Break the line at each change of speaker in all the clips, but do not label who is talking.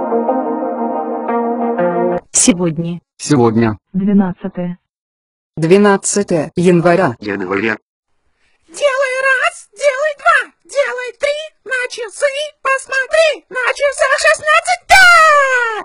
Сегодня.
Сегодня.
12
января.
Делай раз, делай два, делай три, на часы, посмотри, на часах 16, да!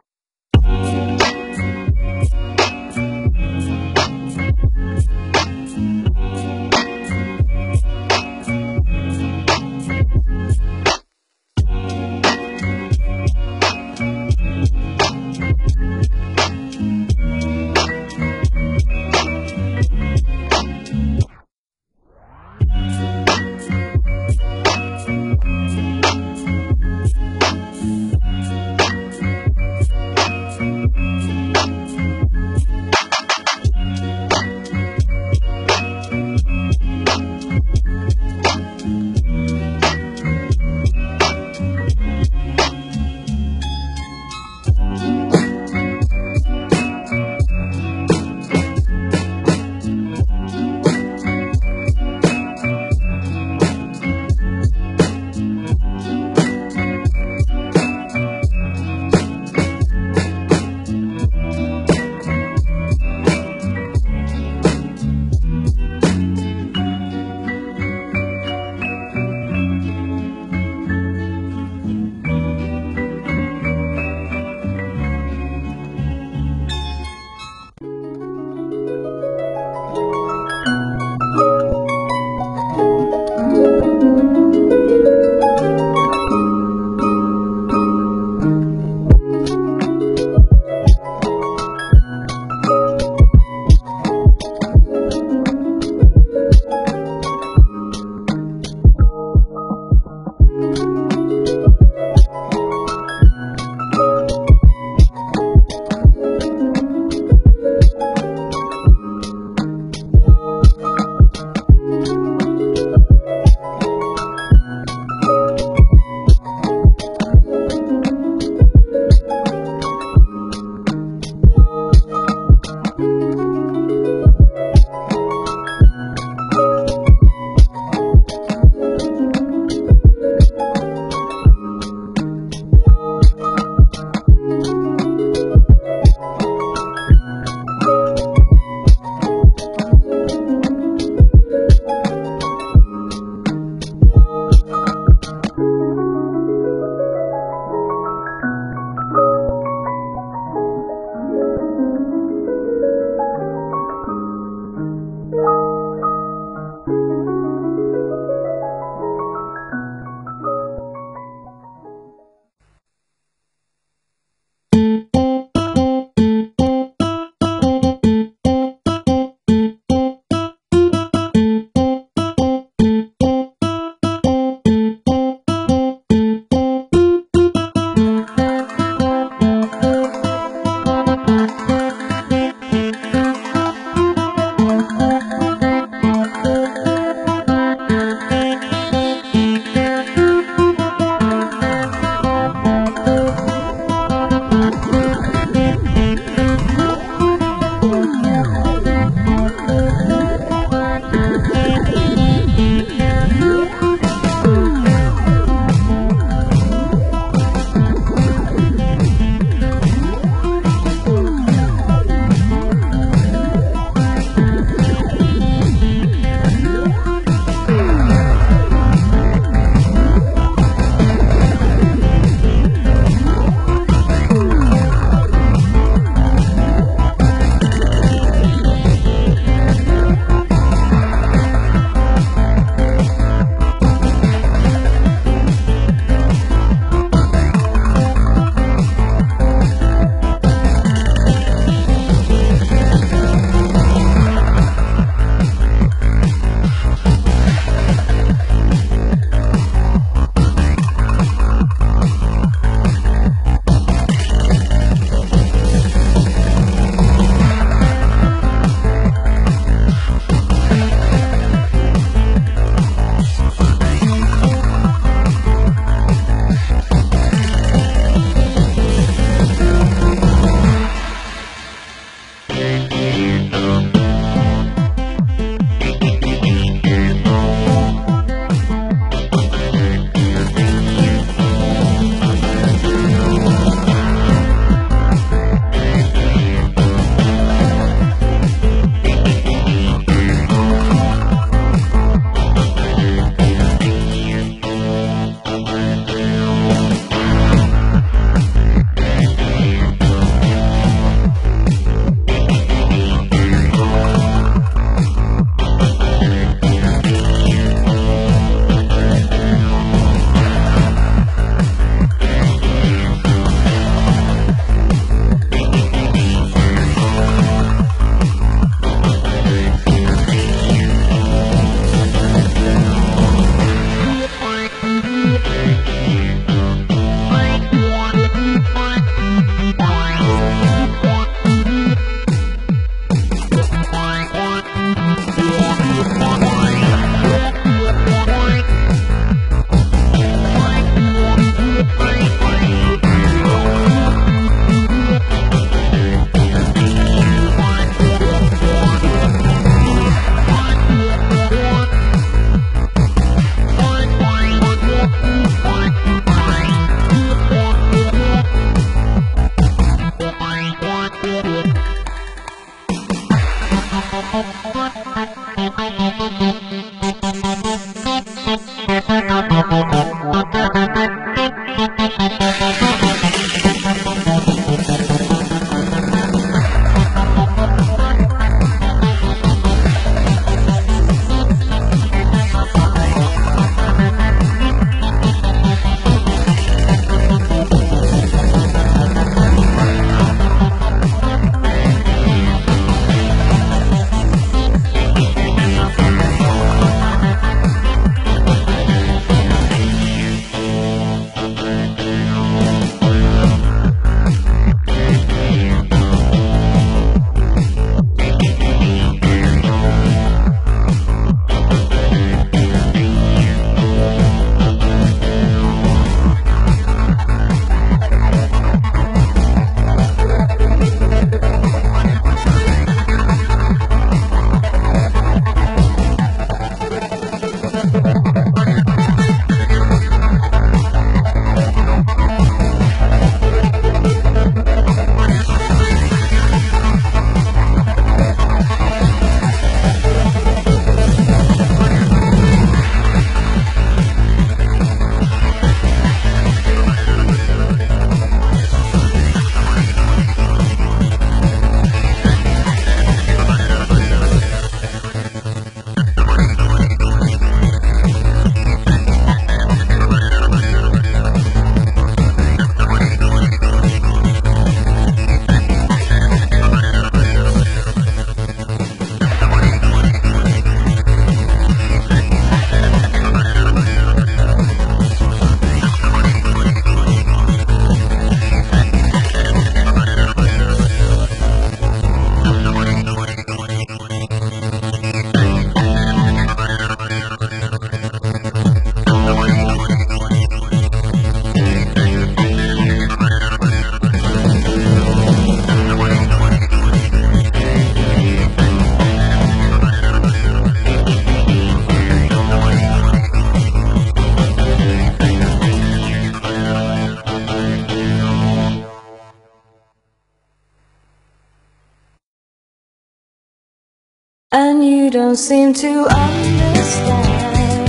and you don't seem to understand.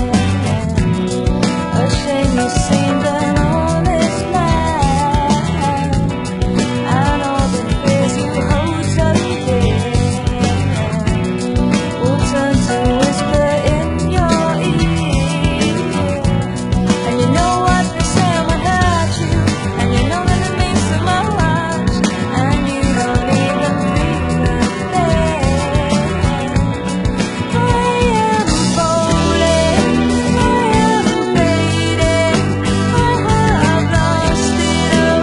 A shame you seemed an honest man, and all the fears you hold so dear will turn to whisper in your ear. And you know what they say will hurt you, and you know that it means so much, and you don't even feel a thing. I am falling, I am fading, I have lost it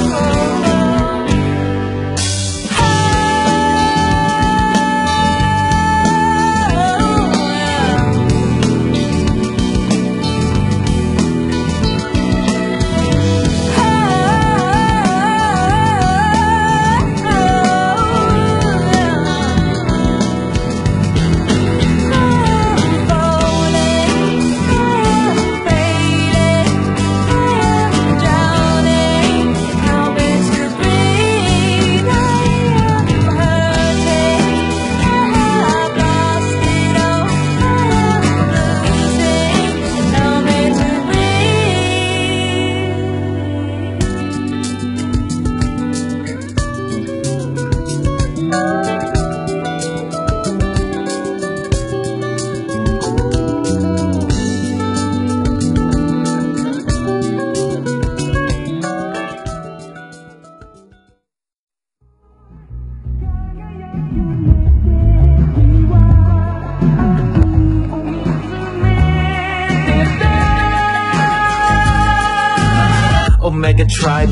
Omega Tribe,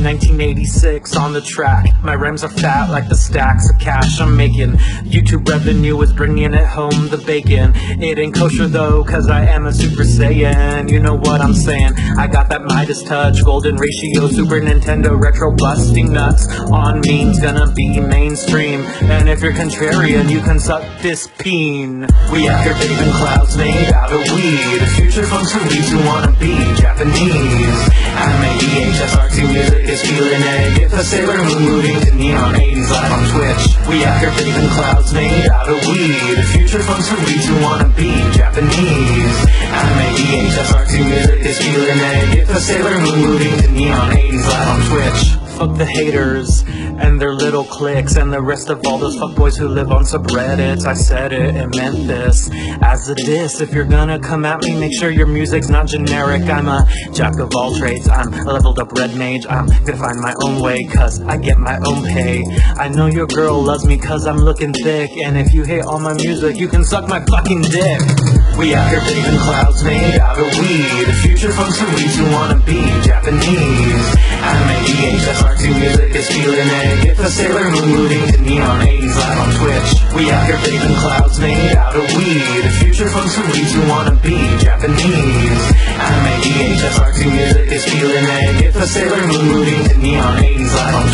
1986 on the track. My rhymes are fat like the stacks of cash I'm making. YouTube revenue is bringing it home, the bacon. It ain't kosher though, cause I am a Super Saiyan. You know what I'm saying? I got that Midas touch, golden ratio, Super Nintendo retro busting nuts. On meme's gonna be mainstream, and if you're contrarian, you can suck this peen. We out here bathing clouds made out of weed. Future folks who leaves who wanna be Japanese. Anime, VHS, artsy music is feeling it. If a Sailor Moon moving to neon 80s live on Twitch. We out here bathing clouds made out of weed. Future folks who leaves who wanna be Japanese. Anime, VHS, artsy music is feeling it. If a Sailor Moon moving to neon 80s live on Twitch. Fuck the haters and their little cliques and the rest of all those fuckboys who live on subreddits. I said it and meant this as a diss. If you're gonna come at me, make sure your music's not generic. I'm a jack of all trades, I'm a leveled up red mage. I'm gonna find my own way cause I get my own pay. I know your girl loves me cause I'm looking thick, and if you hate all my music, you can suck my fucking dick. We out here bathing clouds made out of weed. Future folks who leaves who wanna be Japanese. Anime, VHS, artsy music is feeling it. If a Sailor Moon moving to neon 80s live on Twitch. We out here bathing clouds made out of weed. Future folks who leaves who wanna be Japanese. Anime, VHS, artsy music is feeling it. If a Sailor Moon moving to neon 80s live on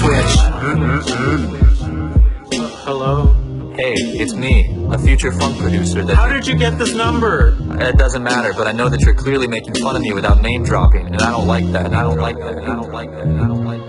Twitch. Hello?
Hey, it's me, a future funk producer that...
How did you get this number?
It doesn't matter, but I know that you're clearly making fun of me without name dropping, and I don't like that, and I don't like that, and I don't like that, and I don't like that.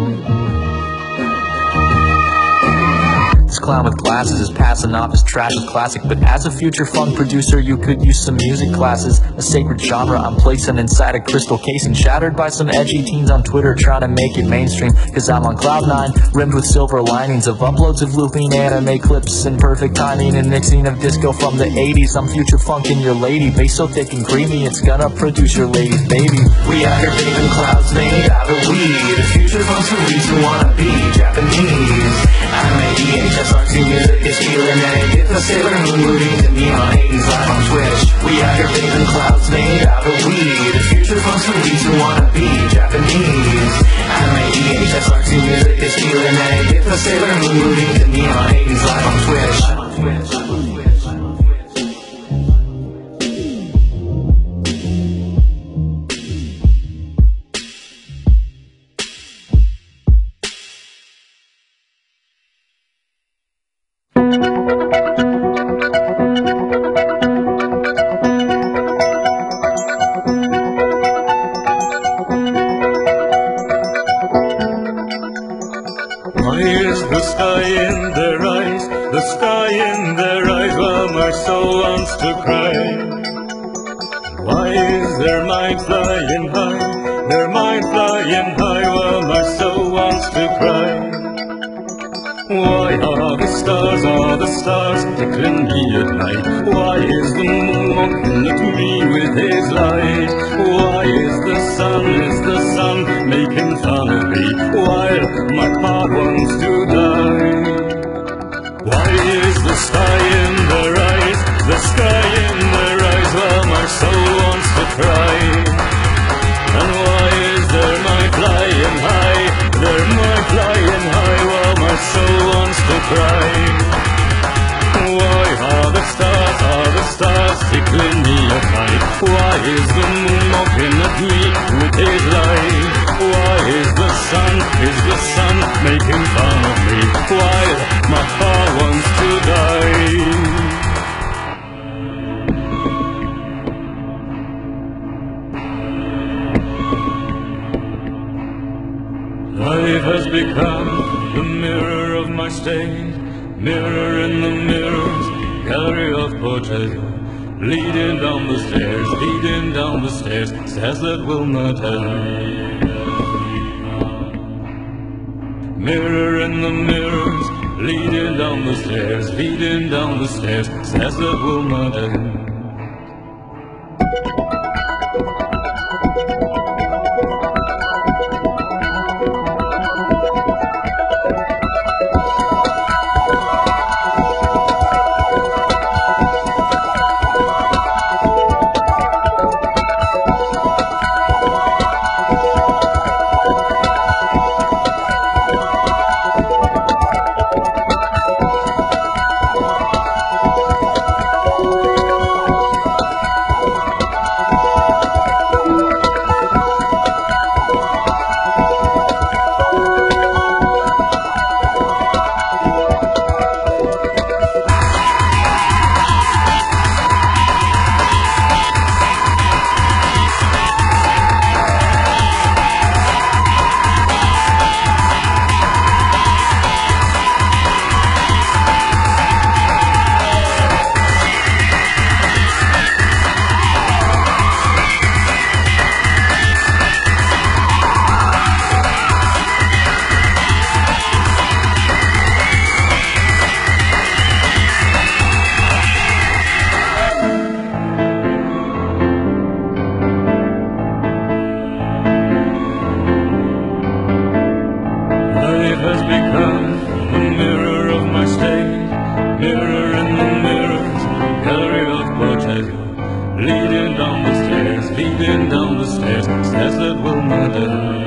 This clown with glasses is passing off as trash as classic, but as a future funk producer, you could use some music classes. A sacred genre I'm placing inside a crystal casing, shattered by some edgy teens on Twitter trying to make it mainstream. Cause I'm on cloud 9, rimmed with silver linings of uploads of looping anime clips and perfect timing and mixing of disco from the 80s. I'm future funkin' your lady, bass so thick and creamy, it's gonna produce your lady's baby.
We out here bathing clouds made out of weed. Future folks who leaves who wanna be Japanese. Anime, VHS, artsy music is feeling it. If a Sailor Moon moving to neon 80s live on Twitch. We out here bathing clouds made out of weed. Future folks who leaves who wanna be Japanese. Anime, VHS, artsy music is feeling it. If a Sailor Moon moving to neon 80s live on Twitch.
Why is the sky in their eyes? The sky in their eyes. Well, my soul wants to cry. Why is their mind flying high? Their mind flying high while my soul wants to cry. Why are the stars tickling me at night? Why is the moon looking at me with his light? Why is the sun making fun of me while my heart wants to die? Why is the sky in their eyes, the sky in their eyes while my soul wants to cry? And why is their mind flying high, their mind flying high while my soul wants to cry? Why are the stars tickling me at night? Why is the moon mocking at me with his light? Why is the sun making fun of me while my heart wants to die? Life has become the mirror of my state, mirror in the mirrors, gallery of portraits, leading down the stairs, says that will not help. Mirror in the mirrors, leading down the stairs, says that will not help. Has become the mirror of my state, mirror in the mirrors, gallery of portraits, leading down the stairs, stairs that will not end.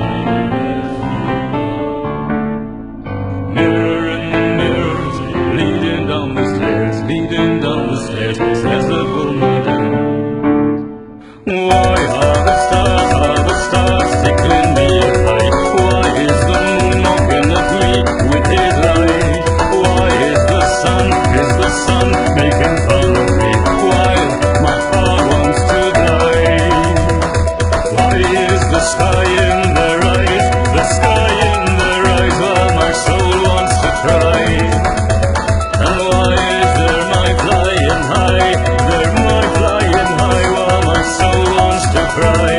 Mirror in the mirrors, leading down the stairs, stairs that will not end. Why are the stars tickling me at night? Why is the moon mocking at me with his light? Why is the sun making fun of me while my heart wants to die? Why is the sky in their eyes, the sky in their eyes while my soul wants to cry? And why is their mind flying high, their mind flying high while my soul wants to cry?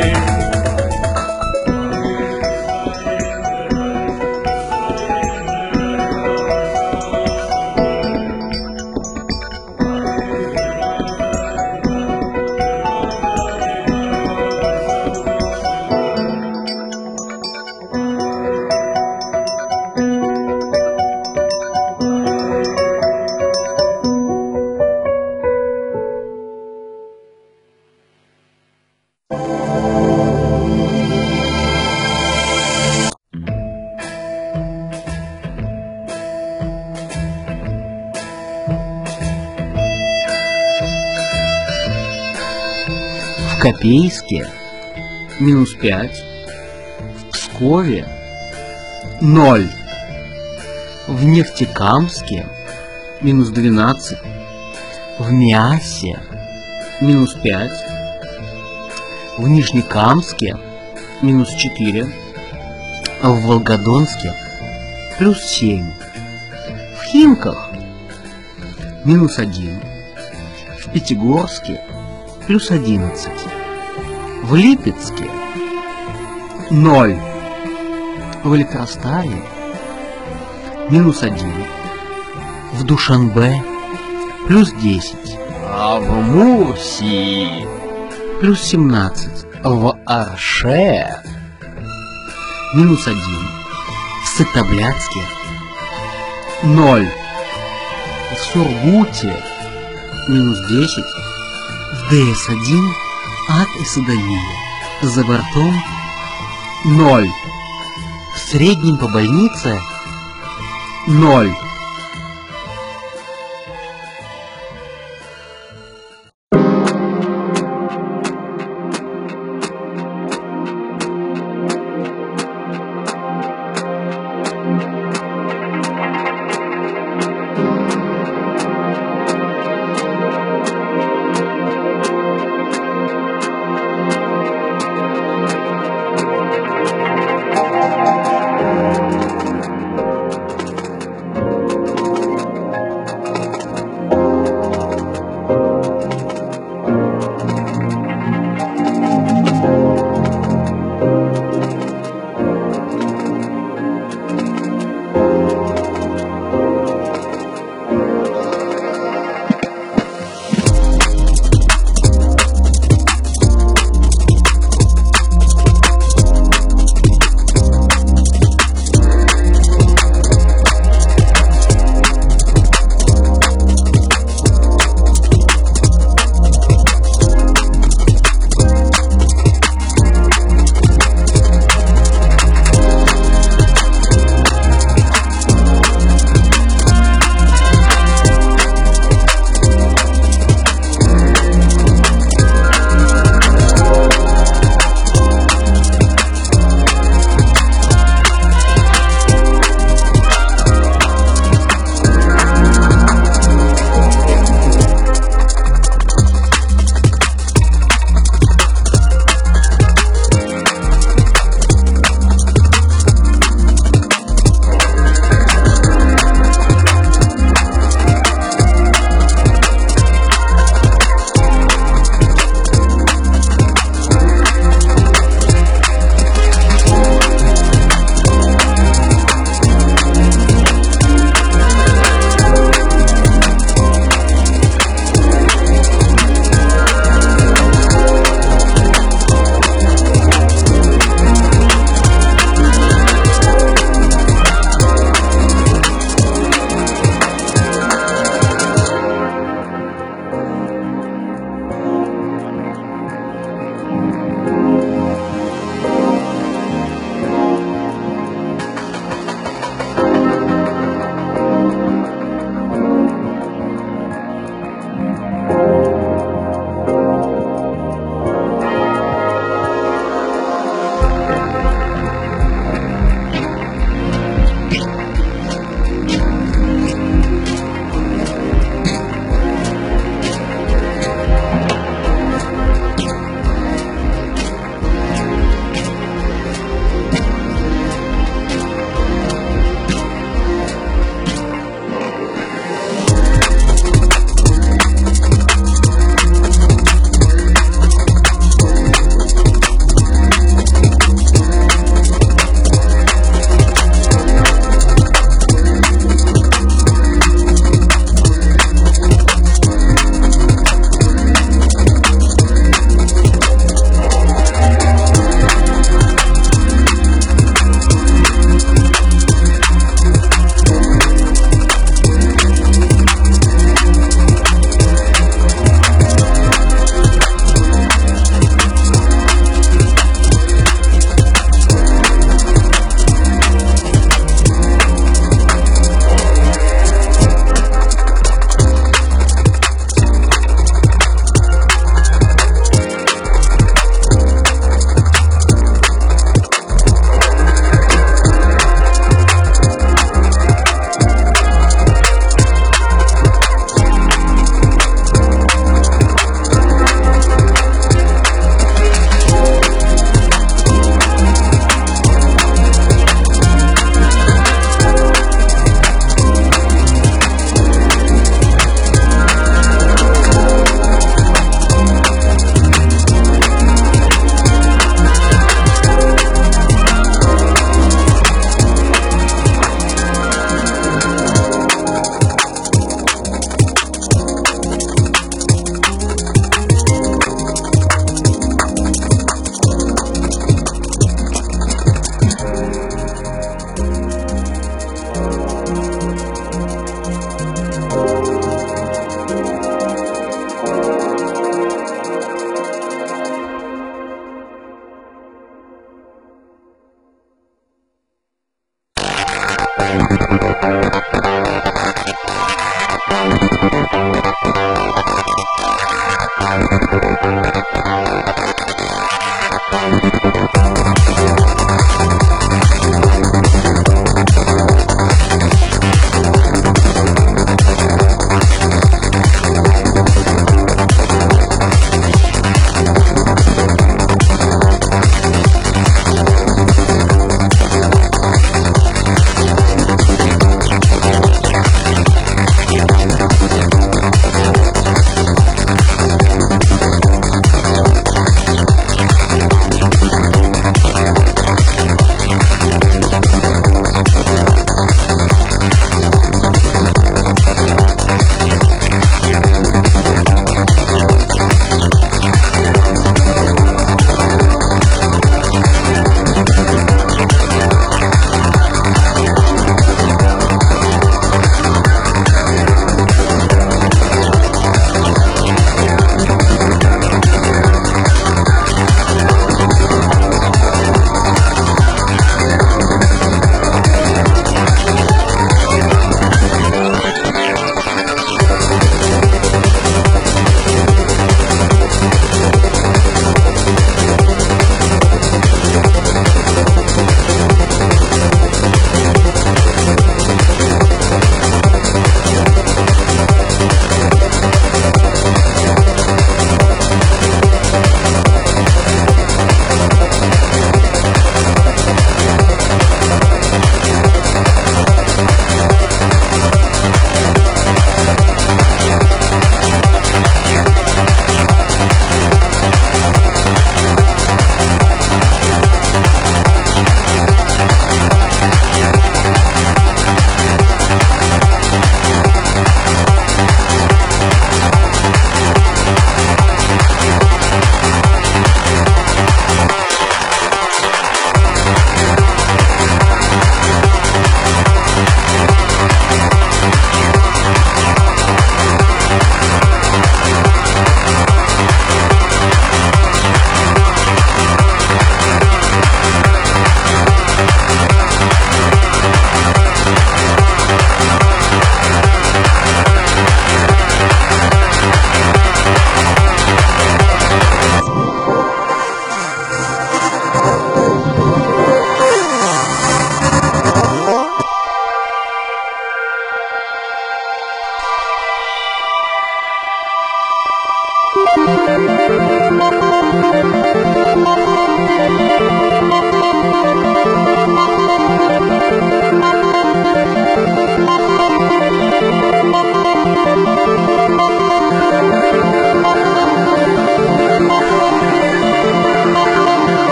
В Копейске минус 5, в Пскове 0, в Нефтекамске минус 12, в Миасе минус 5, в Нижнекамске минус 4, в Волгодонске плюс 7, в Химках минус 1, Пятигорске плюс 11, в Липецке 0, в Электростале минус 1, в Душанбе плюс 10, а в Мурсии плюс 17, в Арше минус 1, в Сыктывкаре 0, в Сургуте минус 10, в ДС-1 ад и садомия, за бортом 0, в среднем по больнице 0.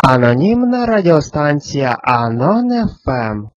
Анонімна радіостанція Анон ФМ.